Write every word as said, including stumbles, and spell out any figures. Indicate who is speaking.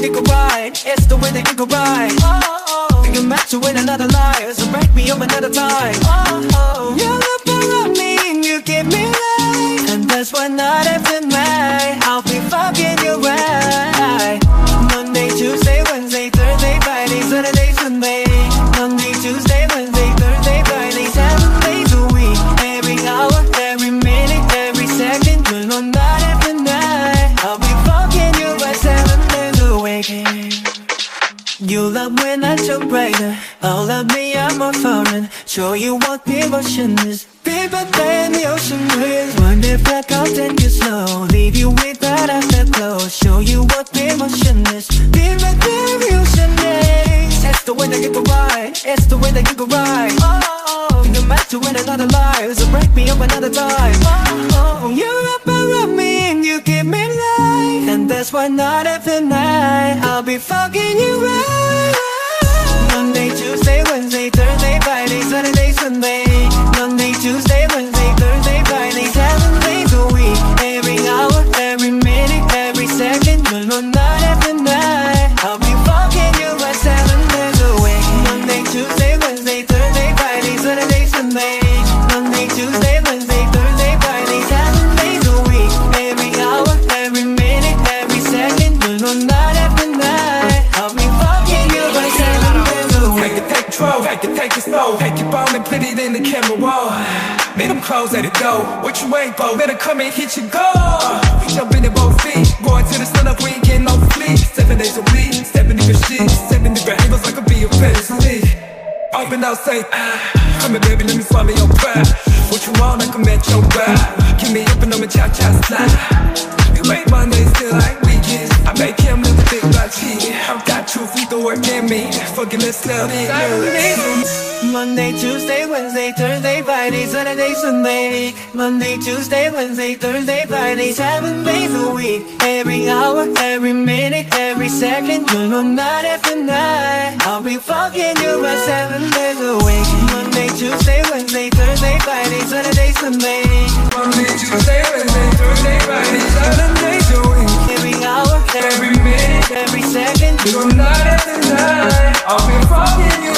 Speaker 1: they can go right. It's the way they can go right. Oh, oh. Think I'm meant to win another life, so break me up another time. Oh, oh. You look around me and you give me life, and that's why night after night I'll be fucking you right. Monday, Tuesday, Wednesday, Thursday, Friday, Saturday, Sunday. Monday, Tuesday, Wednesday, Thursday, Friday, seven days a week. Every hour, every minute, every second, you're on night after night. I'll be fucking you right seven days a week. You love when I jump brighter. Oh, love me, I'm more foreign. Show you what devotion is. Deeper than the ocean breeze. One day back, I'll take you slow. Leave you with that afterglow. Show you what devotion is. Deeper than the ocean breeze. It's the way that you go right. It's the way that you go right. Oh, oh, oh. Think I'm meant to win another life, so break me up another time. Oh, oh. You're up around me and you give me life, and that's why night after night I'll be fucking you right. Monday, Tuesday, Wednesday, Thursday, Friday, Saturday, Sunday. Monday, Tuesday, Wednesday, Thursday, Friday, seven days a week. Every hour, every minute, every second, you're on night after night. I'll be fucking you right seven days a week. Monday, Tuesday, Wednesday, Thursday, Friday, Saturday, Sunday. Monday, Tuesday, Wednesday, Thursday, Friday, seven days a week. Every hour, every minute, every second, you're on night after night. I'll be fucking you right seven days a week.
Speaker 2: Take it, take control, take it, take it slow. Take your ball and put it in the camera roll. Make them close at the door. What you wait for? Better come and hit your goal. Jump in at both feet. Going to the sun up, we ain't getting no sleep. Seven days a week, seven different shit. Seven different angles, I could be a fantasy. Open out, say, ah. Come here, baby, let me swallow your pride. What you want, I can match your ride. Give me up and I'ma cha-cha slide. You make Mondays feel like weekends. I make him look a bit like cheating. I've got truth, you can work at me. Fucking let's love it.
Speaker 1: Monday, Tuesday, Wednesday, Thursday, Friday, Saturday, Sunday. Monday, Tuesday, Wednesday, Thursday, Friday, seven days a week. Every hour, every minute, every second, you're on night after night. I'll be fucking you right seven days a week. Monday, Tuesday, Wednesday, Thursday, Friday, Saturday, Sunday.
Speaker 2: Monday, Tuesday, Wednesday, Thursday, Friday, seven days a week.
Speaker 1: Every hour,
Speaker 2: Every minute,
Speaker 1: every second,
Speaker 2: you're on night after night. I'll be fucking you